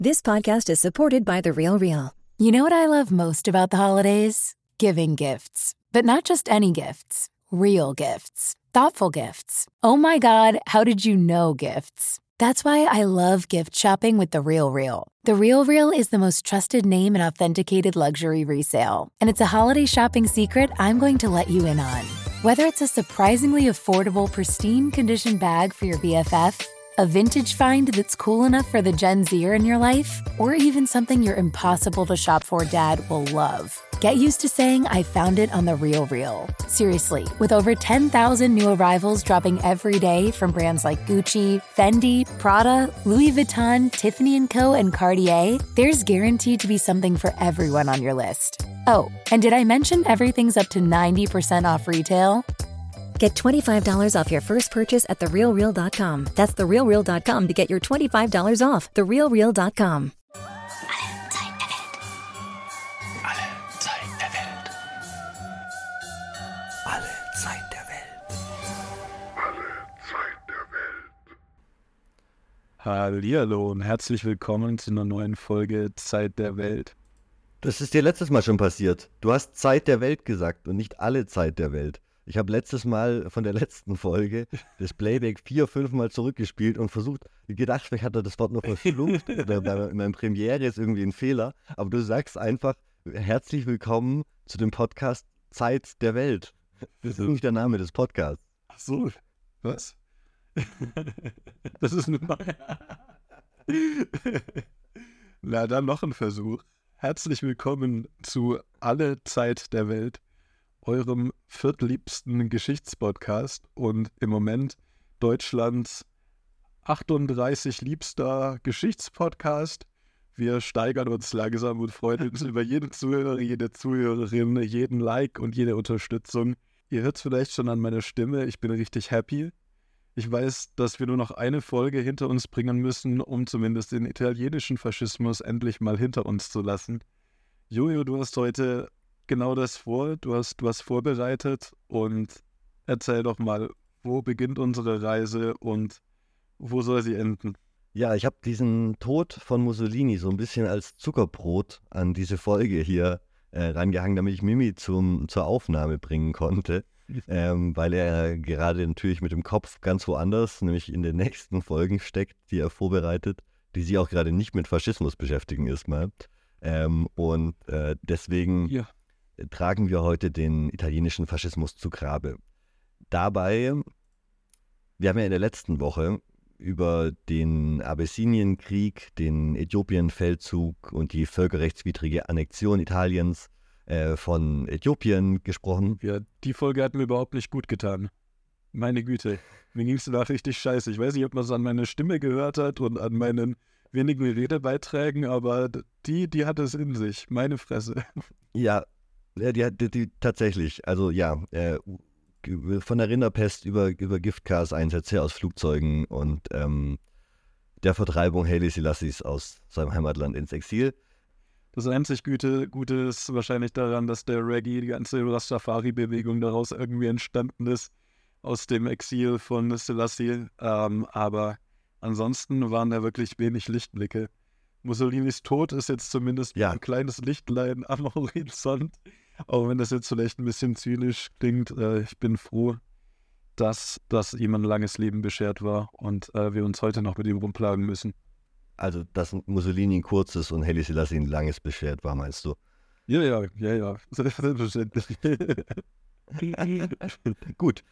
This podcast is supported by The RealReal. You know what I love most about the holidays? Giving gifts. But not just any gifts. Real gifts. Thoughtful gifts. Oh my God, how did you know gifts? That's why I love gift shopping with The RealReal. The RealReal is the most trusted name in authenticated luxury resale. And it's a holiday shopping secret I'm going to let you in on. Whether it's a surprisingly affordable, pristine condition bag for your BFF, a vintage find that's cool enough for the Gen Zer in your life, or even something your impossible to shop for dad will love. Get used to saying I found it on The RealReal. Seriously, with over 10,000 new arrivals dropping every day from brands like Gucci, Fendi, Prada, Louis Vuitton, Tiffany & Co., and Cartier, there's guaranteed to be something for everyone on your list. Oh, and did I mention everything's up to 90% off retail? Get $25 off your first purchase at TheRealReal.com. That's TheRealReal.com to get your $25 off. TheRealReal.com. Hallihallo und herzlich willkommen zu einer neuen Folge Zeit der Welt. Das ist dir letztes Mal schon passiert. Du hast Zeit der Welt gesagt und nicht alle Zeit der Welt. Ich habe letztes Mal von der letzten Folge das Playback 4-5 Mal zurückgespielt und gedacht, vielleicht hat er das Wort noch verschluckt oder in meiner Premiere ist irgendwie ein Fehler. Aber du sagst einfach, herzlich willkommen zu dem Podcast Zeit der Welt. Das ist nicht der Name des Podcasts. Ach so, was? Das ist eine Na, dann noch ein Versuch. Herzlich willkommen zu Alle Zeit der Welt, eurem viertliebsten Geschichtspodcast und im Moment Deutschlands 38 liebster Geschichtspodcast. Wir steigern uns langsam und freuen uns über jeden Zuhörer, jede Zuhörerin, jeden Like und jede Unterstützung. Ihr hört es vielleicht schon an meiner Stimme, ich bin richtig happy. Ich weiß, dass wir nur noch eine Folge hinter uns bringen müssen, um zumindest den italienischen Faschismus endlich mal hinter uns zu lassen. Jojo, du hast heute genau das vor, du hast vorbereitet und erzähl doch mal, wo beginnt unsere Reise und wo soll sie enden? Ja, ich habe diesen Tod von Mussolini so ein bisschen als Zuckerbrot an diese Folge hier rangehangen, damit ich Mimi zur Aufnahme bringen konnte. Weil er gerade natürlich mit dem Kopf ganz woanders, nämlich in den nächsten Folgen steckt, die er vorbereitet, die sich auch gerade nicht mit Faschismus beschäftigen erstmal. Deswegen tragen wir heute den italienischen Faschismus zu Grabe. Dabei, wir haben ja in der letzten Woche über den Abessinienkrieg, den Äthiopienfeldzug und die völkerrechtswidrige Annexion Italiens von Äthiopien gesprochen. Ja, die Folge hat mir überhaupt nicht gut getan. Meine Güte, mir ging es danach richtig scheiße. Ich weiß nicht, ob man es an meiner Stimme gehört hat und an meinen wenigen Redebeiträgen, aber die hat es in sich. Meine Fresse. Ja, die tatsächlich. Also ja, von der Rinderpest über Giftgaseinsätze aus Flugzeugen und der Vertreibung Haile Selassies aus seinem Heimatland ins Exil. Das einzig Gute ist wahrscheinlich daran, dass der Reggae, die ganze Rastafari-Bewegung daraus irgendwie entstanden ist, aus dem Exil von Selassie. Aber ansonsten waren da wirklich wenig Lichtblicke. Mussolinis Tod ist jetzt zumindest ein kleines Lichtlein am Horizont. Auch wenn das jetzt vielleicht ein bisschen zynisch klingt. Ich bin froh, dass ihm ein langes Leben beschert war und wir uns heute noch mit ihm rumplagen müssen. Also, dass Mussolini ein kurzes und Haile Selassie ein langes beschert war, meinst du? Ja. Selbstverständlich. Gut.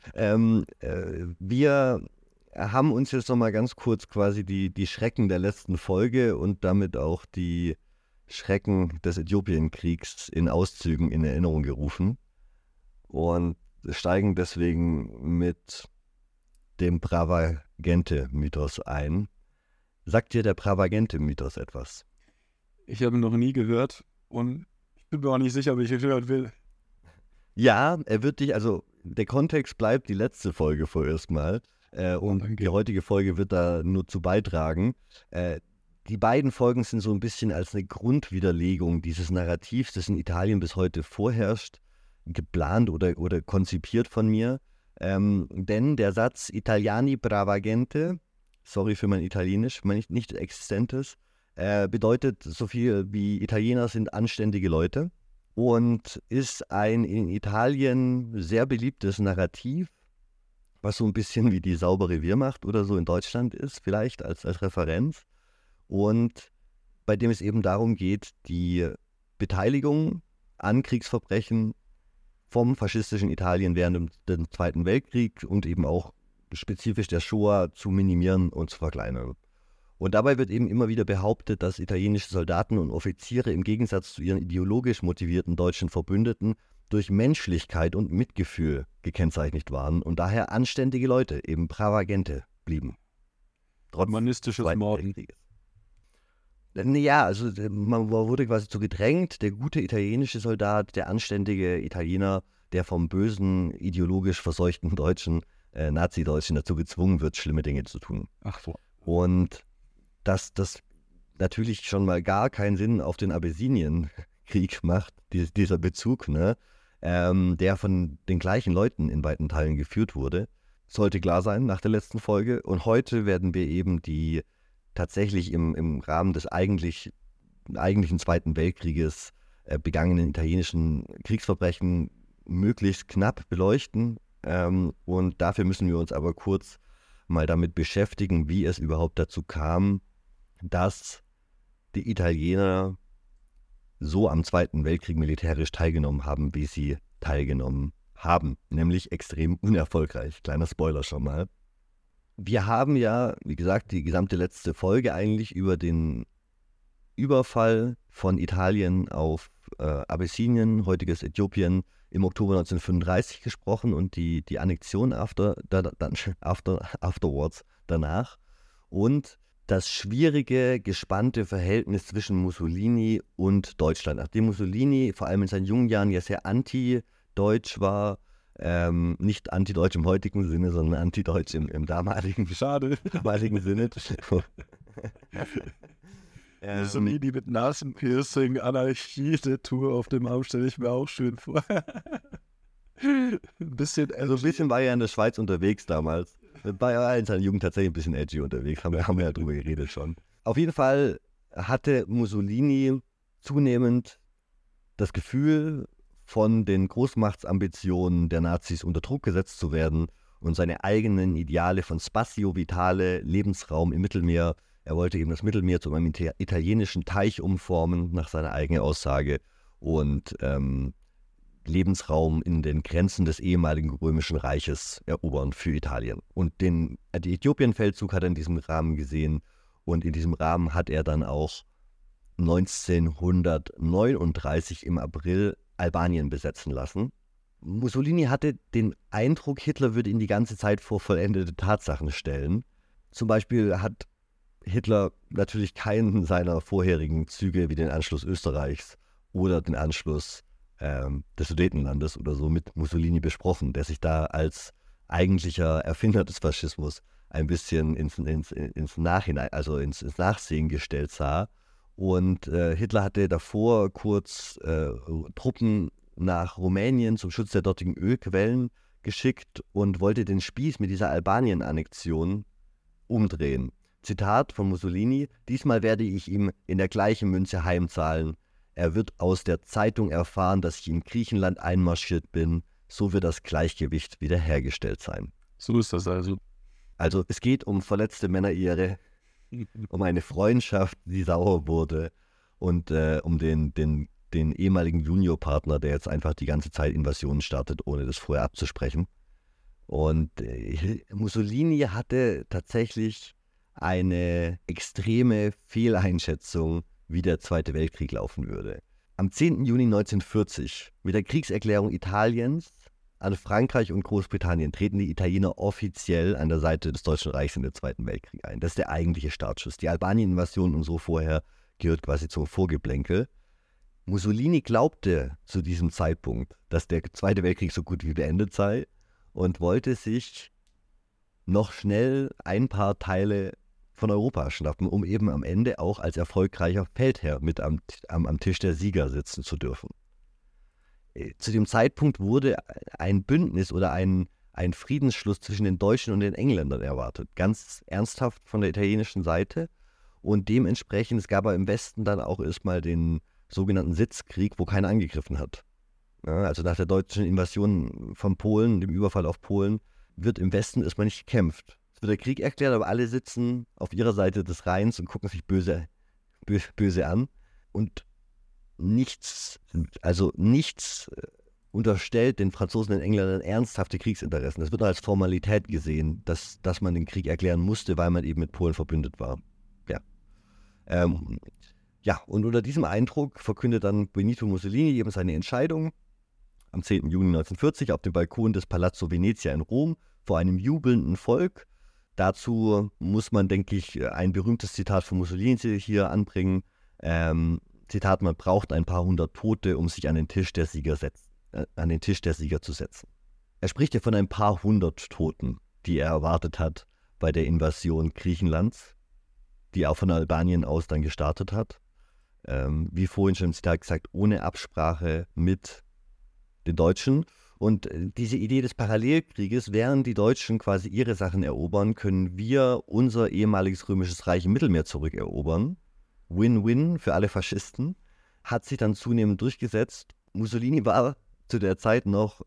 Wir haben uns jetzt nochmal ganz kurz quasi die Schrecken der letzten Folge und damit auch die Schrecken des Äthiopien-Kriegs in Auszügen in Erinnerung gerufen und steigen deswegen mit dem Brava-Gente-Mythos ein. Sagt dir der Brava-Gente-Mythos etwas? Ich habe ihn noch nie gehört und ich bin mir auch nicht sicher, ob ich ihn hören will. Ja, er wird dich, also der Kontext bleibt die letzte Folge vorerst mal und die heutige Folge wird da nur zu beitragen. Die beiden Folgen sind so ein bisschen als eine Grundwiderlegung dieses Narrativs, das in Italien bis heute vorherrscht, geplant oder konzipiert von mir. Denn der Satz Italiani brava gente, sorry für mein Italienisch, mein nicht existentes, bedeutet so viel wie Italiener sind anständige Leute und ist ein in Italien sehr beliebtes Narrativ, was so ein bisschen wie die saubere Wehrmacht oder so in Deutschland ist, vielleicht als Referenz. Und bei dem es eben darum geht, die Beteiligung an Kriegsverbrechen vom faschistischen Italien während dem Zweiten Weltkrieg und eben auch spezifisch der Shoah zu minimieren und zu verkleinern. Und dabei wird eben immer wieder behauptet, dass italienische Soldaten und Offiziere im Gegensatz zu ihren ideologisch motivierten deutschen Verbündeten durch Menschlichkeit und Mitgefühl gekennzeichnet waren und daher anständige Leute, eben brava gente, blieben. Trotz Humanistisches Zweiten Morden. Weltkrieges. Ja, also man wurde quasi so gedrängt, der gute italienische Soldat, der anständige Italiener, der vom bösen, ideologisch verseuchten Deutschen, Nazi-Deutschen dazu gezwungen wird, schlimme Dinge zu tun. Ach so. Und dass das natürlich schon mal gar keinen Sinn auf den Abessinien-Krieg macht, dieser Bezug, ne, der von den gleichen Leuten in weiten Teilen geführt wurde, sollte klar sein nach der letzten Folge. Und heute werden wir eben die tatsächlich im Rahmen des eigentlichen Zweiten Weltkrieges begangenen italienischen Kriegsverbrechen möglichst knapp beleuchten. Und dafür müssen wir uns aber kurz mal damit beschäftigen, wie es überhaupt dazu kam, dass die Italiener so am Zweiten Weltkrieg militärisch teilgenommen haben, wie sie teilgenommen haben, nämlich extrem unerfolgreich. Kleiner Spoiler schon mal. Wir haben ja, wie gesagt, die gesamte letzte Folge eigentlich über den Überfall von Italien auf Abessinien, heutiges Äthiopien, im Oktober 1935 gesprochen und die Annexion afterwards danach und das schwierige, gespannte Verhältnis zwischen Mussolini und Deutschland. Nachdem Mussolini vor allem in seinen jungen Jahren ja sehr anti-deutsch war, nicht anti-deutsch im heutigen Sinne, sondern anti-deutsch im damaligen Sinne. Mussolini mit Nasenpiercing, Anarchie, der Tour auf dem Arm stelle ich mir auch schön vor. Ein bisschen war er in der Schweiz unterwegs damals. War ja in seiner Jugend tatsächlich ein bisschen edgy unterwegs, haben wir ja drüber geredet schon. Auf jeden Fall hatte Mussolini zunehmend das Gefühl, von den Großmachtsambitionen der Nazis unter Druck gesetzt zu werden und seine eigenen Ideale von Spazio Vitale, Lebensraum im Mittelmeer. Er wollte eben das Mittelmeer zu einem italienischen Teich umformen, nach seiner eigenen Aussage, und Lebensraum in den Grenzen des ehemaligen Römischen Reiches erobern für Italien. Und den Äthiopienfeldzug hat er in diesem Rahmen gesehen und in diesem Rahmen hat er dann auch 1939 im April Albanien besetzen lassen. Mussolini hatte den Eindruck, Hitler würde ihn die ganze Zeit vor vollendete Tatsachen stellen. Zum Beispiel hat Hitler natürlich keinen seiner vorherigen Züge wie den Anschluss Österreichs oder den Anschluss des Sudetenlandes oder so mit Mussolini besprochen, der sich da als eigentlicher Erfinder des Faschismus ein bisschen ins Nachhinein, also ins Nachsehen gestellt sah. Und Hitler hatte davor kurz Truppen nach Rumänien zum Schutz der dortigen Ölquellen geschickt und wollte den Spieß mit dieser Albanien-Annexion umdrehen. Zitat von Mussolini: Diesmal werde ich ihm in der gleichen Münze heimzahlen. Er wird aus der Zeitung erfahren, dass ich in Griechenland einmarschiert bin. So wird das Gleichgewicht wiederhergestellt sein. So ist das also. Also es geht um verletzte Männerehre, um eine Freundschaft, die sauer wurde und um den ehemaligen Juniorpartner, der jetzt einfach die ganze Zeit Invasionen startet, ohne das vorher abzusprechen. Und Mussolini hatte tatsächlich eine extreme Fehleinschätzung, wie der Zweite Weltkrieg laufen würde. Am 10. Juni 1940, mit der Kriegserklärung Italiens an Frankreich und Großbritannien, treten die Italiener offiziell an der Seite des Deutschen Reichs in den Zweiten Weltkrieg ein. Das ist der eigentliche Startschuss. Die Albanien-Invasion und so vorher gehört quasi zum Vorgeplänkel. Mussolini glaubte zu diesem Zeitpunkt, dass der Zweite Weltkrieg so gut wie beendet sei und wollte sich noch schnell ein paar Teile von Europa schnappen, um eben am Ende auch als erfolgreicher Feldherr mit am Tisch der Sieger sitzen zu dürfen. Zu dem Zeitpunkt wurde ein Bündnis oder ein Friedensschluss zwischen den Deutschen und den Engländern erwartet, ganz ernsthaft von der italienischen Seite. Und dementsprechend, es gab aber im Westen dann auch erstmal den sogenannten Sitzkrieg, wo keiner angegriffen hat. Ja, also nach der deutschen Invasion von Polen, dem Überfall auf Polen, wird im Westen erstmal nicht gekämpft. Es wird der Krieg erklärt, aber alle sitzen auf ihrer Seite des Rheins und gucken sich böse an. Und nichts unterstellt den Franzosen und den Engländern ernsthafte Kriegsinteressen. Das wird als Formalität gesehen, dass man den Krieg erklären musste, weil man eben mit Polen verbündet war. Ja. Und unter diesem Eindruck verkündet dann Benito Mussolini eben seine Entscheidung am 10. Juni 1940 auf dem Balkon des Palazzo Venezia in Rom vor einem jubelnden Volk. Dazu muss man, denke ich, ein berühmtes Zitat von Mussolini hier anbringen. Zitat: Man braucht ein paar hundert Tote, um sich an den Tisch der Sieger zu setzen. Er spricht ja von ein paar hundert Toten, die er erwartet hat bei der Invasion Griechenlands, die auch von Albanien aus dann gestartet hat. Wie vorhin schon im Zitat gesagt, ohne Absprache mit den Deutschen. Und diese Idee des Parallelkrieges, während die Deutschen quasi ihre Sachen erobern, können wir unser ehemaliges römisches Reich im Mittelmeer zurückerobern. Win-win für alle Faschisten, hat sich dann zunehmend durchgesetzt. Mussolini war zu der Zeit noch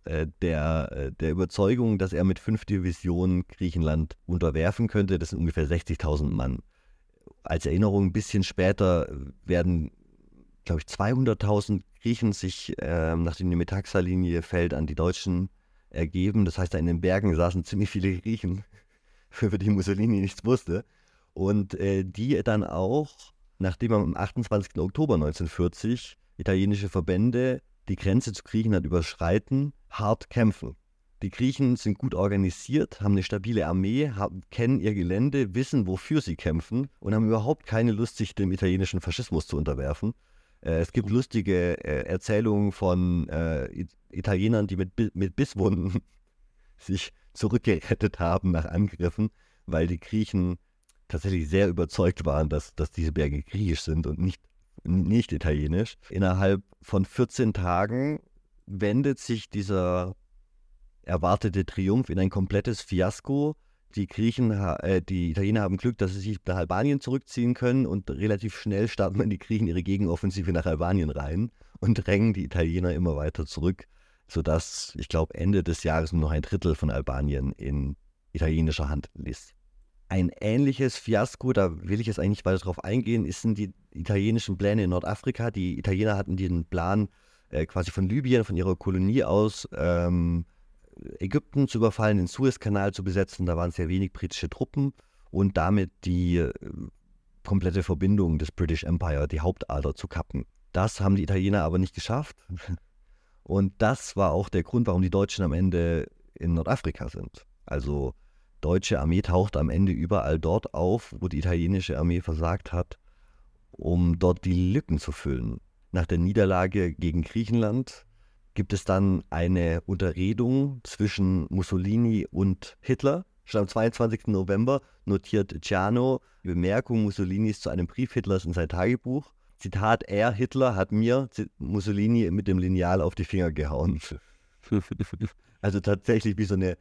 der Überzeugung, dass er mit 5 Divisionen Griechenland unterwerfen könnte. Das sind ungefähr 60.000 Mann. Als Erinnerung, ein bisschen später werden, glaube ich, 200.000 Griechen sich, nachdem die Metaxa-Linie fällt, an die Deutschen ergeben. Das heißt, da in den Bergen saßen ziemlich viele Griechen, für die Mussolini nichts wusste. Und die dann auch, nachdem am 28. Oktober 1940 italienische Verbände die Grenze zu Griechenland überschreiten, hart kämpfen. Die Griechen sind gut organisiert, haben eine stabile Armee, kennen ihr Gelände, wissen, wofür sie kämpfen und haben überhaupt keine Lust, sich dem italienischen Faschismus zu unterwerfen. Es gibt lustige Erzählungen von Italienern, die mit Bisswunden sich zurückgerettet haben nach Angriffen, weil die Griechen tatsächlich sehr überzeugt waren, dass diese Berge griechisch sind und nicht italienisch. Innerhalb von 14 Tagen wendet sich dieser erwartete Triumph in ein komplettes Fiasko. Die Italiener haben Glück, dass sie sich nach Albanien zurückziehen können und relativ schnell starten dann die Griechen ihre Gegenoffensive nach Albanien rein und drängen die Italiener immer weiter zurück, sodass, ich glaube, Ende des Jahres nur noch ein Drittel von Albanien in italienischer Hand ist. Ein ähnliches Fiasko, da will ich jetzt eigentlich nicht weiter drauf eingehen, sind die italienischen Pläne in Nordafrika. Die Italiener hatten den Plan, quasi von Libyen, von ihrer Kolonie aus, Ägypten zu überfallen, den Suezkanal zu besetzen. Da waren sehr wenig britische Truppen und damit die komplette Verbindung des British Empire, die Hauptader, zu kappen. Das haben die Italiener aber nicht geschafft. Und das war auch der Grund, warum die Deutschen am Ende in Nordafrika sind. Also deutsche Armee taucht am Ende überall dort auf, wo die italienische Armee versagt hat, um dort die Lücken zu füllen. Nach der Niederlage gegen Griechenland gibt es dann eine Unterredung zwischen Mussolini und Hitler. Schon am 22. November notiert Ciano die Bemerkung Mussolinis zu einem Brief Hitlers in sein Tagebuch. Zitat: Hitler hat mir, Mussolini, mit dem Lineal auf die Finger gehauen. Also tatsächlich wie so ein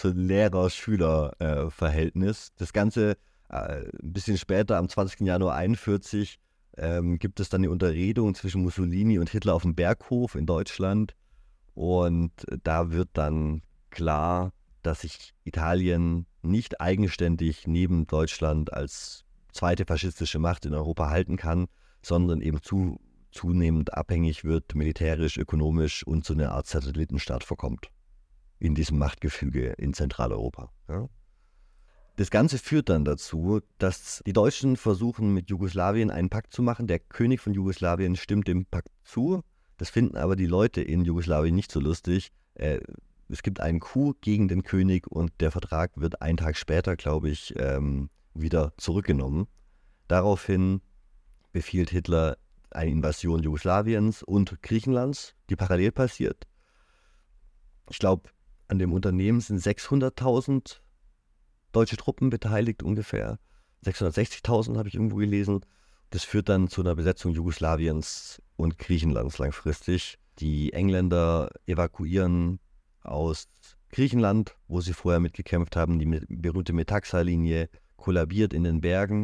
Lehrer-Schüler-Verhältnis. Das Ganze ein bisschen später, am 20. Januar 1941, gibt es dann eine Unterredung zwischen Mussolini und Hitler auf dem Berghof in Deutschland. Und da wird dann klar, dass sich Italien nicht eigenständig neben Deutschland als zweite faschistische Macht in Europa halten kann, sondern eben zunehmend abhängig wird, militärisch, ökonomisch und zu einer Art Satellitenstaat verkommt in diesem Machtgefüge in Zentraleuropa. Ja. Das Ganze führt dann dazu, dass die Deutschen versuchen, mit Jugoslawien einen Pakt zu machen. Der König von Jugoslawien stimmt dem Pakt zu. Das finden aber die Leute in Jugoslawien nicht so lustig. Es gibt einen Coup gegen den König und der Vertrag wird einen Tag später, glaube ich, wieder zurückgenommen. Daraufhin befiehlt Hitler eine Invasion Jugoslawiens und Griechenlands, die parallel passiert. Ich glaube, an dem Unternehmen sind 600.000 deutsche Truppen beteiligt ungefähr. 660.000 habe ich irgendwo gelesen. Das führt dann zu einer Besetzung Jugoslawiens und Griechenlands langfristig. Die Engländer evakuieren aus Griechenland, wo sie vorher mitgekämpft haben. Die berühmte Metaxa-Linie kollabiert in den Bergen.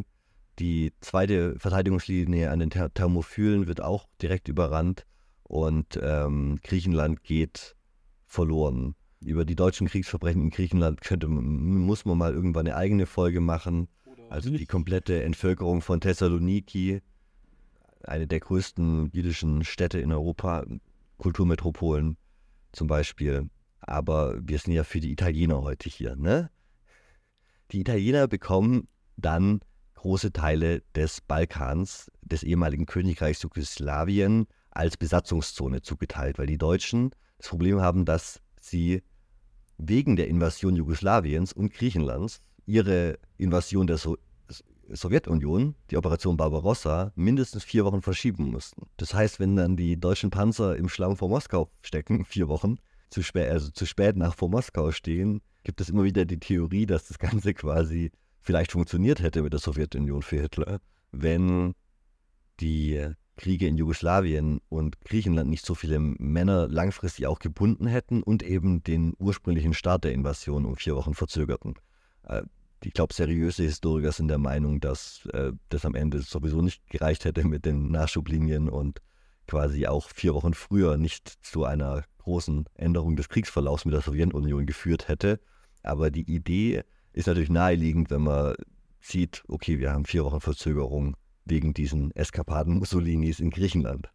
Die zweite Verteidigungslinie an den Thermopylen wird auch direkt überrannt und Griechenland geht verloren. Über die deutschen Kriegsverbrechen in Griechenland muss man mal irgendwann eine eigene Folge machen. Also die komplette Entvölkerung von Thessaloniki, eine der größten jüdischen Städte in Europa, Kulturmetropolen zum Beispiel. Aber wir sind ja für die Italiener heute hier, ne? Die Italiener bekommen dann große Teile des Balkans, des ehemaligen Königreichs Jugoslawien, als Besatzungszone zugeteilt, weil die Deutschen das Problem haben, dass sie wegen der Invasion Jugoslawiens und Griechenlands ihre Invasion der Sowjetunion, die Operation Barbarossa, mindestens 4 Wochen verschieben mussten. Das heißt, wenn dann die deutschen Panzer im Schlamm vor Moskau stecken, 4 Wochen, zu spät nach vor Moskau stehen, gibt es immer wieder die Theorie, dass das Ganze quasi vielleicht funktioniert hätte mit der Sowjetunion für Hitler, wenn die Kriege in Jugoslawien und Griechenland nicht so viele Männer langfristig auch gebunden hätten und eben den ursprünglichen Start der Invasion um 4 Wochen verzögerten. Ich glaube, seriöse Historiker sind der Meinung, dass das am Ende sowieso nicht gereicht hätte mit den Nachschublinien und quasi auch 4 Wochen früher nicht zu einer großen Änderung des Kriegsverlaufs mit der Sowjetunion geführt hätte. Aber die Idee ist natürlich naheliegend, wenn man sieht, okay, wir haben 4 Wochen Verzögerung wegen diesen Eskapaden Mussolinis in Griechenland.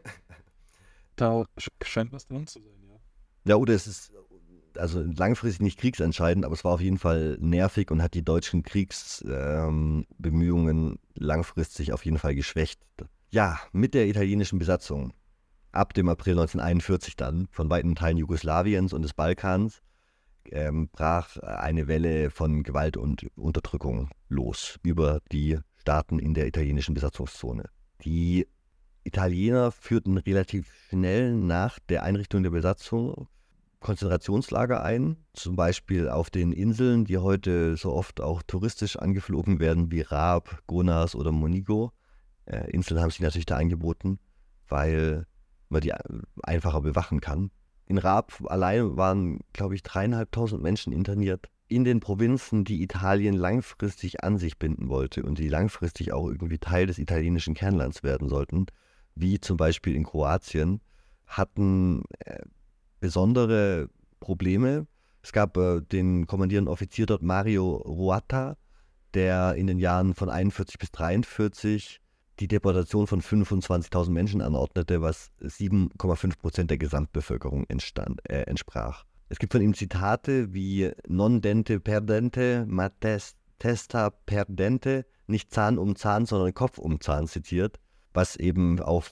Da scheint was dran zu sein, ja. Ja, oder es ist also langfristig nicht kriegsentscheidend, aber es war auf jeden Fall nervig und hat die deutschen Kriegsbemühungen langfristig auf jeden Fall geschwächt. Ja, mit der italienischen Besatzung ab dem April 1941 dann von weiten Teilen Jugoslawiens und des Balkans brach eine Welle von Gewalt und Unterdrückung los über die Staaten in der italienischen Besatzungszone. Die Italiener führten relativ schnell nach der Einrichtung der Besatzung Konzentrationslager ein, zum Beispiel auf den Inseln, die heute so oft auch touristisch angeflogen werden, wie Raab, Gonas oder Monigo. Inseln haben sich natürlich da angeboten, weil man die einfacher bewachen kann. In Raab allein waren, glaube ich, 3.500 Menschen interniert. In den Provinzen, die Italien langfristig an sich binden wollte und die langfristig auch irgendwie Teil des italienischen Kernlands werden sollten, wie zum Beispiel in Kroatien, hatten besondere Probleme. Es gab den kommandierenden Offizier dort, Mario Ruata, der in den Jahren von 41 bis 43 die Deportation von 25.000 Menschen anordnete, was 7,5% der Gesamtbevölkerung entsprach. Es gibt von ihm Zitate wie non dente perdente, ma testa perdente, nicht Zahn um Zahn, sondern Kopf um Zahn zitiert, was eben auf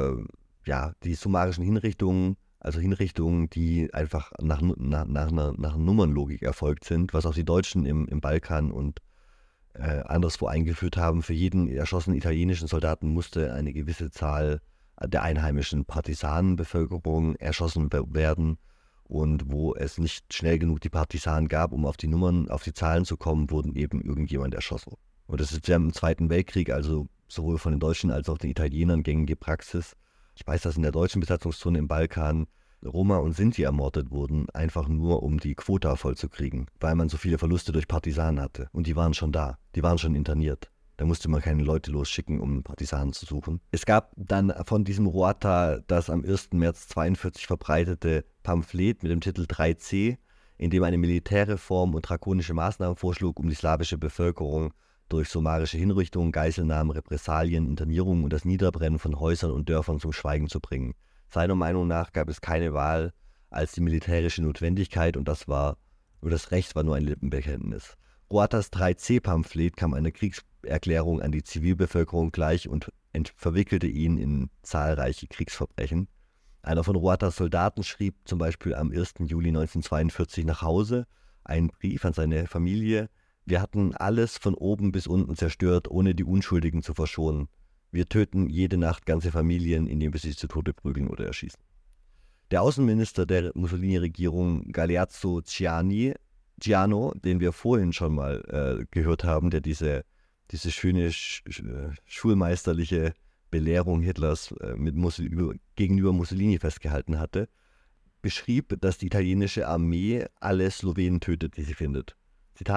die summarischen Hinrichtungen, also Hinrichtungen, die einfach nach Nummernlogik erfolgt sind, was auch die Deutschen im Balkan und anderswo eingeführt haben. Für jeden erschossenen italienischen Soldaten musste eine gewisse Zahl der einheimischen Partisanenbevölkerung erschossen werden. Und wo es nicht schnell genug die Partisanen gab, um auf die Nummern, auf die Zahlen zu kommen, wurden eben irgendjemand erschossen. Und das ist ja im Zweiten Weltkrieg, also sowohl von den Deutschen als auch den Italienern gängige Praxis. Ich weiß, dass in der deutschen Besatzungszone im Balkan Roma und Sinti ermordet wurden, einfach nur um die Quota vollzukriegen, weil man so viele Verluste durch Partisanen hatte. Und die waren schon da, die waren schon interniert. Da musste man keine Leute losschicken, um Partisanen zu suchen. Es gab dann von diesem Ruata das am 1. März 1942 verbreitete Pamphlet mit dem Titel 3C, in dem eine Militärreform und drakonische Maßnahmen vorschlug, um die slawische Bevölkerung durch summarische Hinrichtungen, Geiselnahmen, Repressalien, Internierungen und das Niederbrennen von Häusern und Dörfern zum Schweigen zu bringen. Seiner Meinung nach gab es keine Wahl als die militärische Notwendigkeit und das Recht war nur ein Lippenbekenntnis. Ruatas 3C-Pamphlet kam einer Kriegserklärung an die Zivilbevölkerung gleich und verwickelte ihn in zahlreiche Kriegsverbrechen. Einer von Ruatas Soldaten schrieb zum Beispiel am 1. Juli 1942 nach Hause einen Brief an seine Familie: Wir hatten alles von oben bis unten zerstört, ohne die Unschuldigen zu verschonen. Wir töten jede Nacht ganze Familien, indem wir sie zu Tode prügeln oder erschießen. Der Außenminister der Mussolini-Regierung, Galeazzo Giano, den wir vorhin schon mal gehört haben, der diese schöne schulmeisterliche Belehrung Hitlers gegenüber Mussolini festgehalten hatte, beschrieb, dass die italienische Armee alle Slowenen tötet, die sie findet. Zitat: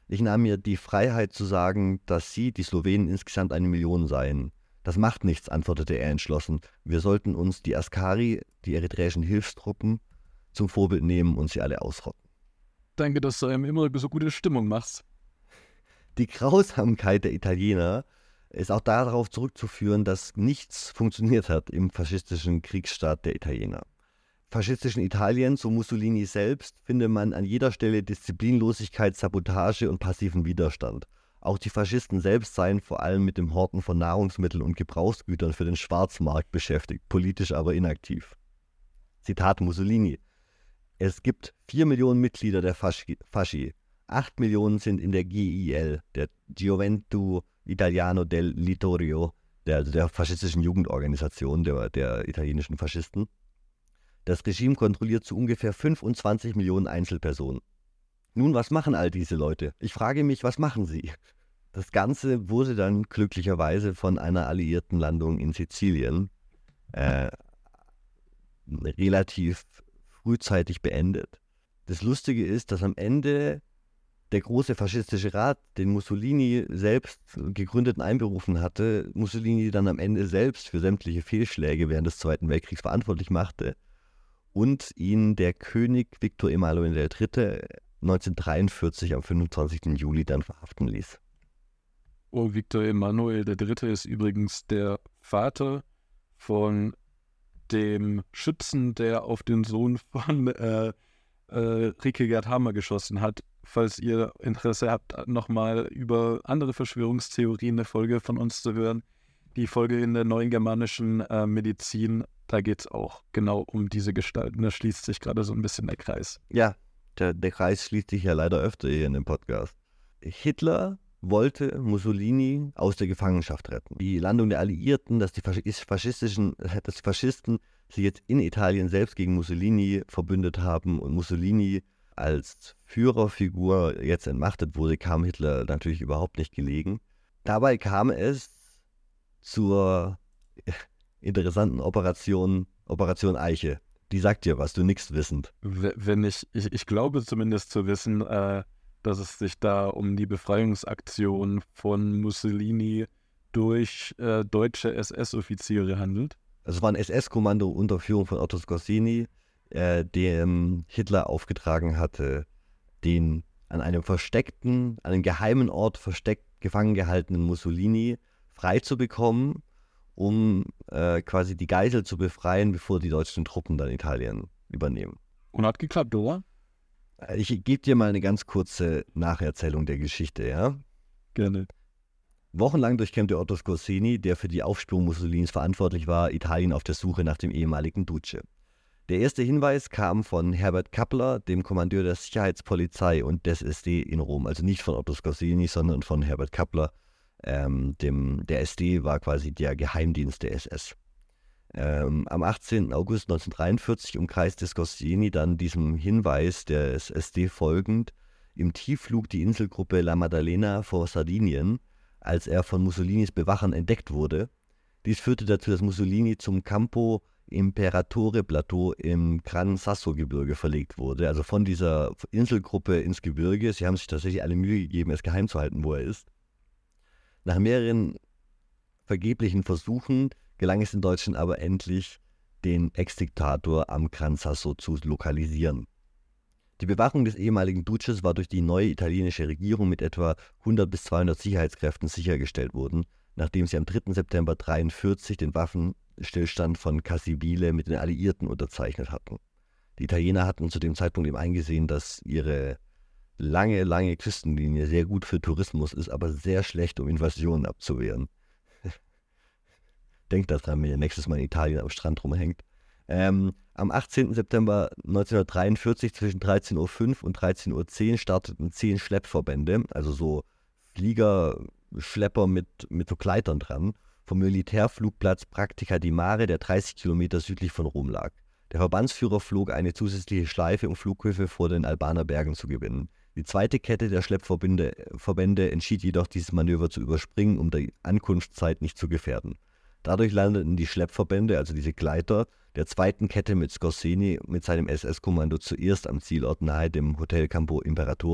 Ich nahm mir die Freiheit zu sagen, dass sie, die Slowenen, insgesamt 1 Million seien. Das macht nichts, antwortete er entschlossen. Wir sollten uns die Askari, die eritreischen Hilfstruppen, zum Vorbild nehmen und sie alle ausrotten. Danke, dass du einem immer so gute Stimmung machst. Die Grausamkeit der Italiener ist auch darauf zurückzuführen, dass nichts funktioniert hat im faschistischen Kriegsstaat der Italiener. Faschistischen Italien, so Mussolini selbst, finde man an jeder Stelle Disziplinlosigkeit, Sabotage und passiven Widerstand. Auch die Faschisten selbst seien vor allem mit dem Horten von Nahrungsmitteln und Gebrauchsgütern für den Schwarzmarkt beschäftigt, politisch aber inaktiv. Zitat Mussolini: Es gibt 4 Millionen Mitglieder der Fasci. 8 Millionen sind in der GIL, der Gioventù Italiano del Littorio, der faschistischen Jugendorganisation der italienischen Faschisten. Das Regime kontrolliert zu ungefähr 25 Millionen Einzelpersonen. Nun, was machen all diese Leute? Ich frage mich, was machen sie? Das Ganze wurde dann glücklicherweise von einer alliierten Landung in Sizilien relativ frühzeitig beendet. Das Lustige ist, dass am Ende der große faschistische Rat, den Mussolini selbst gegründet und einberufen hatte, Mussolini dann am Ende selbst für sämtliche Fehlschläge während des Zweiten Weltkriegs verantwortlich machte und ihn der König Victor Emanuel III. 1943 am 25. Juli dann verhaften ließ. Oh, Victor Emanuel III. Ist übrigens der Vater von dem Schützen, der auf den Sohn von Rieke Gerd Hamer geschossen hat. Falls ihr Interesse habt, nochmal über andere Verschwörungstheorien eine Folge von uns zu hören. Die Folge in der neuen germanischen Medizin, da geht es auch genau um diese Gestalten. Da schließt sich gerade so ein bisschen der Kreis. Ja, der Kreis schließt sich ja leider öfter hier in dem Podcast. Hitler wollte Mussolini aus der Gefangenschaft retten. Die Landung der Alliierten, dass die Faschisten sich jetzt in Italien selbst gegen Mussolini verbündet haben und Mussolini als Führerfigur jetzt entmachtet wurde, kam Hitler natürlich überhaupt nicht gelegen. Dabei kam es zur interessanten Operation Eiche. Die sagt dir was, du nix wissend. Wenn ich glaube zumindest zu wissen, dass es sich da um die Befreiungsaktion von Mussolini durch deutsche SS-Offiziere handelt. Es war ein SS-Kommando unter Führung von Otto Skorzeny, dem Hitler aufgetragen hatte, den an einem geheimen Ort versteckt gefangen gehaltenen Mussolini frei zu bekommen, um quasi die Geisel zu befreien, bevor die deutschen Truppen dann Italien übernehmen. Und hat geklappt, oder? Ich gebe dir mal eine ganz kurze Nacherzählung der Geschichte, ja? Gerne. Wochenlang durchkämmte Otto Skorzeny, der für die Aufspürung Mussolinis verantwortlich war, Italien auf der Suche nach dem ehemaligen Duce. Der erste Hinweis kam von Herbert Kappler, dem Kommandeur der Sicherheitspolizei und des SD in Rom. Also nicht von Otto Skorzeny, sondern von Herbert Kappler. Der SD war quasi der Geheimdienst der SS. Am 18. August 1943 umkreiste Skorzeny dann diesem Hinweis des SD folgend im Tiefflug die Inselgruppe La Maddalena vor Sardinien, als er von Mussolinis Bewachern entdeckt wurde. Dies führte dazu, dass Mussolini zum Campo Imperatore Plateau im Gran Sasso-Gebirge verlegt wurde, also von dieser Inselgruppe ins Gebirge. Sie haben sich tatsächlich alle Mühe gegeben, es geheim zu halten, wo er ist. Nach mehreren vergeblichen Versuchen gelang es den Deutschen aber endlich, den Ex-Diktator am Gran Sasso zu lokalisieren. Die Bewachung des ehemaligen Duces war durch die neue italienische Regierung mit etwa 100 bis 200 Sicherheitskräften sichergestellt worden, nachdem sie am 3. September 1943 den Waffenstillstand von Cassibile mit den Alliierten unterzeichnet hatten. Die Italiener hatten zu dem Zeitpunkt eben eingesehen, dass ihre lange Küstenlinie sehr gut für Tourismus ist, aber sehr schlecht, um Invasionen abzuwehren. Denkt daran, wenn ihr nächstes Mal in Italien am Strand rumhängt. Am 18. September 1943 zwischen 13:05 Uhr und 13:10 Uhr starteten 10 Schleppverbände, also so Fliegerschlepper mit so Gleitern dran, vom Militärflugplatz Pratica di Mare, der 30 Kilometer südlich von Rom lag. Der Verbandsführer flog eine zusätzliche Schleife, um Flughöfe vor den Albaner Bergen zu gewinnen. Die zweite Kette der Schleppverbände entschied jedoch, dieses Manöver zu überspringen, um die Ankunftszeit nicht zu gefährden. Dadurch landeten die Schleppverbände, also diese Gleiter, der zweiten Kette mit Skorzeny mit seinem SS-Kommando zuerst am Zielort nahe dem Hotel Campo Imperatore,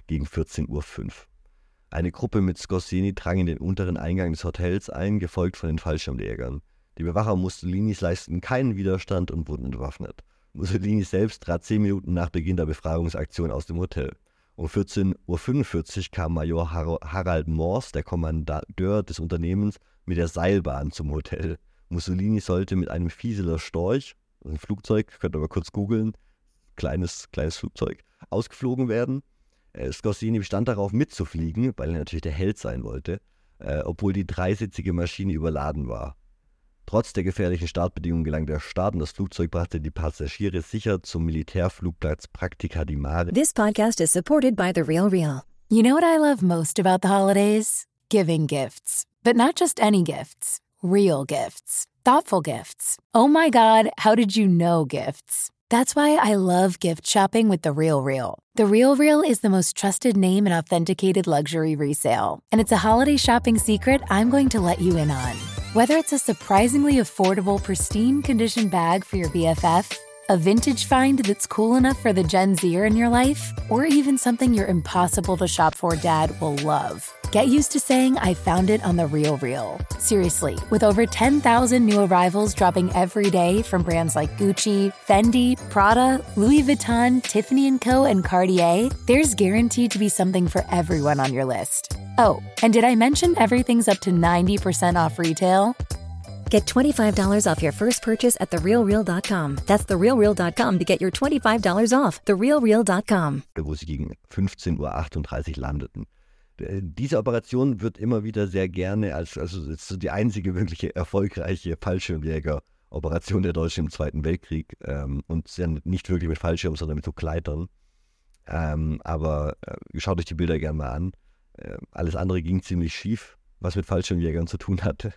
gegen 14:05 Uhr. Eine Gruppe mit Scorseni drang in den unteren Eingang des Hotels ein, gefolgt von den Fallschirmjägern. Die Bewacher Mussolinis leisteten keinen Widerstand und wurden entwaffnet. Mussolini selbst trat 10 Minuten nach Beginn der Befreiungsaktion aus dem Hotel. Um 14:45 Uhr kam Major Harald Mors, der Kommandeur des Unternehmens, mit der Seilbahn zum Hotel. Mussolini sollte mit einem Fieseler Storch, ein Flugzeug, könnt ihr mal kurz googeln, kleines Flugzeug, ausgeflogen werden. Scorseni bestand darauf mitzufliegen, weil er natürlich der Held sein wollte, obwohl die dreisitzige Maschine überladen war. Trotz der gefährlichen Startbedingungen gelang der Start und das Flugzeug brachte die Passagiere sicher zum Militärflugplatz Pratica di Mare. This podcast is supported by The Real Real. You know what I love most about the holidays? Giving gifts. But not just any gifts. Real gifts. Thoughtful gifts. Oh my God, how did you know gifts? That's why I love gift shopping with The Real Real. The Real Real is the most trusted name in authenticated luxury resale. And it's a holiday shopping secret I'm going to let you in on. Whether it's a surprisingly affordable, pristine condition bag for your BFF, a vintage find that's cool enough for the Gen Zer in your life, or even something your impossible to shop for dad will love. Get used to saying I found it on The Real Real. Seriously, with over 10,000 new arrivals dropping every day from brands like Gucci, Fendi, Prada, Louis Vuitton, Tiffany & Co. and Cartier, there's guaranteed to be something for everyone on your list. Oh, and did I mention everything's up to 90% off retail? Get $25 off your first purchase at TheRealReal.com. That's TheRealReal.com to get your $25 off. TheRealReal.com. Wo sie gegen 15:38 Uhr landeten. Diese Operation wird immer wieder sehr gerne also ist so die einzige wirkliche erfolgreiche Fallschirmjäger-Operation der Deutschen im Zweiten Weltkrieg und sehr nicht wirklich mit Fallschirmen, sondern mit so Gleitern. Aber schaut euch die Bilder gerne mal an. Alles andere ging ziemlich schief, was mit Fallschirmjägern zu tun hatte.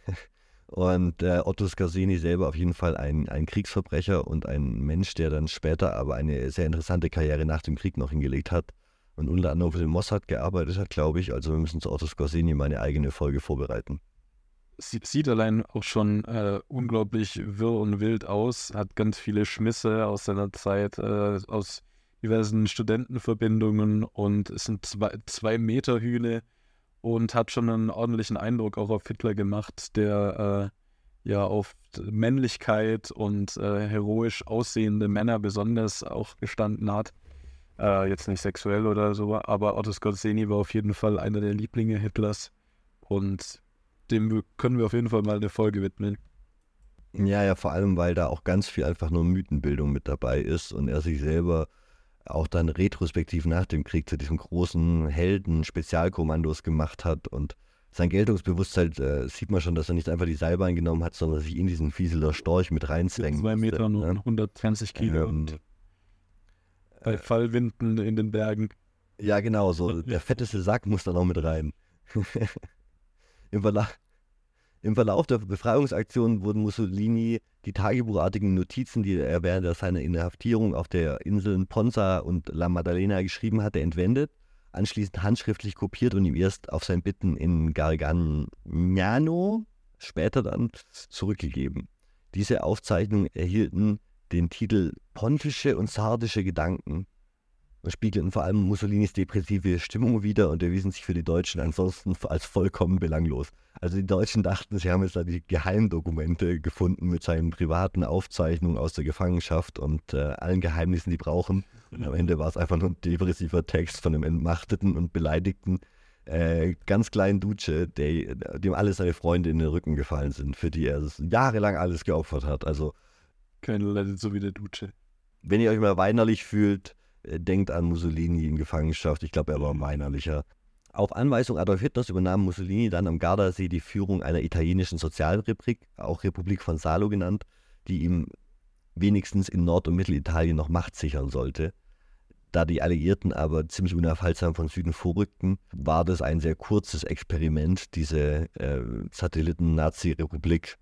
Und Otto Scorseni selber auf jeden Fall ein Kriegsverbrecher und ein Mensch, der dann später aber eine sehr interessante Karriere nach dem Krieg noch hingelegt hat und unter anderem für den Mossad gearbeitet hat, glaube ich. Also wir müssen zu Otto Scorseni mal eine eigene Folge vorbereiten. Sieht allein auch schon unglaublich wirr und wild aus, hat ganz viele Schmisse aus seiner Zeit, aus diversen Studentenverbindungen und ist ein 2-Meter-Hühne und hat schon einen ordentlichen Eindruck auch auf Hitler gemacht, der auf Männlichkeit und heroisch aussehende Männer besonders auch gestanden hat. Jetzt nicht sexuell oder so, aber Otto Scorseni war auf jeden Fall einer der Lieblinge Hitlers und dem können wir auf jeden Fall mal eine Folge widmen. Ja, vor allem, weil da auch ganz viel einfach nur Mythenbildung mit dabei ist und er sich selber auch dann retrospektiv nach dem Krieg zu diesem großen Helden Spezialkommandos gemacht hat und sein Geltungsbewusstsein sieht man schon, dass er nicht einfach die Seilbahn genommen hat, sondern sich in diesen Fieseler Storch mit reinzwängen 2 Meter und 120 Kilo und bei Fallwinden in den Bergen. Ja, genau, so der fetteste Sack muss da noch mit rein. Im Verlauf der Befreiungsaktion wurden Mussolini die tagebuchartigen Notizen, die er während seiner Inhaftierung auf der Inseln Ponza und La Maddalena geschrieben hatte, entwendet, anschließend handschriftlich kopiert und ihm erst auf sein Bitten in Garganiano später dann zurückgegeben. Diese Aufzeichnungen erhielten den Titel Pontische und sardische Gedanken und spiegelten vor allem Mussolinis depressive Stimmung wider und erwiesen sich für die Deutschen ansonsten als vollkommen belanglos. Also die Deutschen dachten, sie haben jetzt da die Geheimdokumente gefunden mit seinen privaten Aufzeichnungen aus der Gefangenschaft und allen Geheimnissen, die brauchen. Und am Ende war es einfach nur ein depressiver Text von einem entmachteten und beleidigten ganz kleinen Duce, dem alle seine Freunde in den Rücken gefallen sind, für die er jahrelang alles geopfert hat. Also keiner leidet so wie der Duce. Wenn ihr euch mal weinerlich fühlt, denkt an Mussolini in Gefangenschaft. Ich glaube, er war weinerlicher. Auf Anweisung Adolf Hitlers übernahm Mussolini dann am Gardasee die Führung einer italienischen Sozialrepublik, auch Republik von Salo genannt, die ihm wenigstens in Nord- und Mittelitalien noch Macht sichern sollte. Da die Alliierten aber ziemlich unaufhaltsam von Süden vorrückten, war das ein sehr kurzes Experiment, diese Satelliten-Nazi-Republik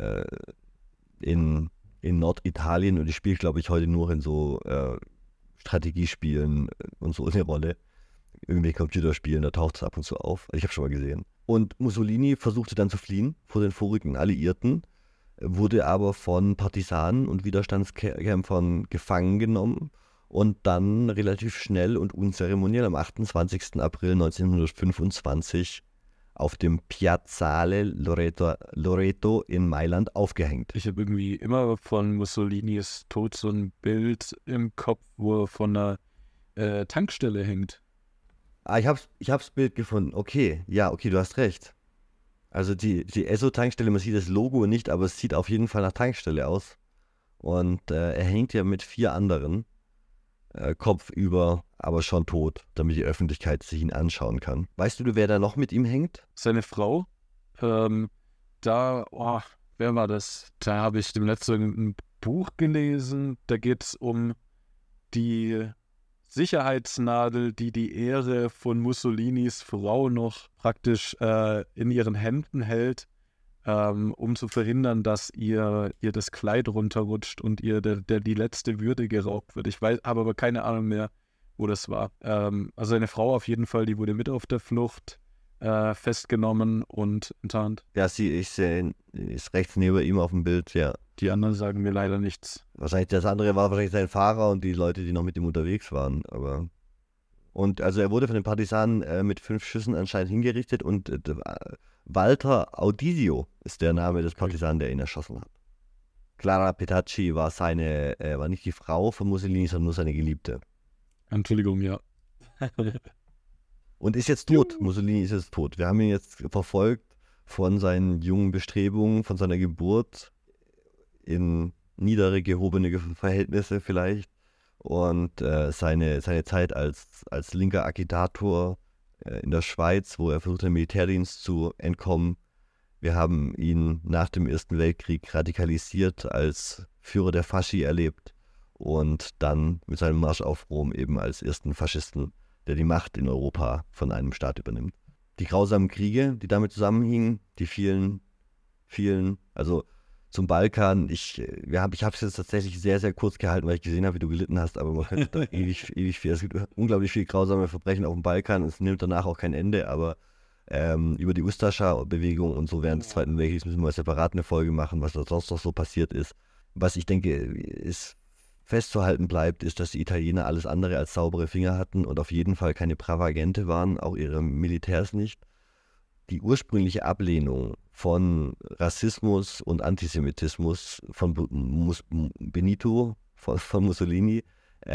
in Norditalien. Und die spielt, glaube ich, heute nur in so Strategiespielen und so eine Rolle. Irgendwelche Computerspielen, da taucht es ab und zu auf. Also ich habe schon mal gesehen. Und Mussolini versuchte dann zu fliehen vor den vorrückenden Alliierten, wurde aber von Partisanen und Widerstandskämpfern gefangen genommen und dann relativ schnell und unzeremoniell am 28. April 1925 auf dem Piazzale Loreto in Mailand aufgehängt. Ich habe irgendwie immer von Mussolinis Tod so ein Bild im Kopf, wo er von einer Tankstelle hängt. Ich hab's Bild gefunden. Okay, ja, okay, du hast recht. Also die Esso-Tankstelle, man sieht das Logo nicht, aber es sieht auf jeden Fall nach Tankstelle aus. Und er hängt ja mit 4 anderen, kopfüber, aber schon tot, damit die Öffentlichkeit sich ihn anschauen kann. Weißt du, wer da noch mit ihm hängt? Seine Frau, wer war das? Da habe ich dem letzten ein Buch gelesen, da geht es um die Sicherheitsnadel, die die Ehre von Mussolinis Frau noch praktisch in ihren Händen hält, um zu verhindern, dass ihr das Kleid runterrutscht und ihr die letzte Würde geraubt wird. Ich habe aber keine Ahnung mehr, wo das war. Also seine Frau auf jeden Fall, die wurde mit auf der Flucht festgenommen und enttarnt. Ja, sie ist rechts neben ihm auf dem Bild, ja. Die anderen sagen mir leider nichts. Wahrscheinlich das andere war wahrscheinlich sein Fahrer und die Leute, die noch mit ihm unterwegs waren. Und also er wurde von den Partisanen mit 5 Schüssen anscheinend hingerichtet und Walter Audisio ist der Name des Partisanen, der ihn erschossen hat. Clara Petacci war nicht die Frau von Mussolini, sondern nur seine Geliebte. Entschuldigung, ja. Und ist jetzt tot. Mussolini ist jetzt tot. Wir haben ihn jetzt verfolgt von seinen jungen Bestrebungen, von seiner Geburt in niedere gehobene Verhältnisse vielleicht und seine Zeit als linker Agitator in der Schweiz, wo er versucht, dem Militärdienst zu entkommen. Wir haben ihn nach dem Ersten Weltkrieg radikalisiert als Führer der Fasci erlebt und dann mit seinem Marsch auf Rom eben als ersten Faschisten, der die Macht in Europa von einem Staat übernimmt. Die grausamen Kriege, die damit zusammenhingen, die vielen, also zum Balkan, ich habe es jetzt tatsächlich sehr, sehr kurz gehalten, weil ich gesehen habe, wie du gelitten hast, aber man könnte da ewig viel, es gibt unglaublich viele grausame Verbrechen auf dem Balkan, es nimmt danach auch kein Ende, aber über die Ustascha-Bewegung und so während des Zweiten Weltkriegs müssen wir separat eine Folge machen, was da sonst noch so passiert ist. Was ich denke, ist festzuhalten bleibt, ist, dass die Italiener alles andere als saubere Finger hatten und auf jeden Fall keine Bravagente waren, auch ihre Militärs nicht. Die ursprüngliche Ablehnung von Rassismus und Antisemitismus von Benito, von Mussolini,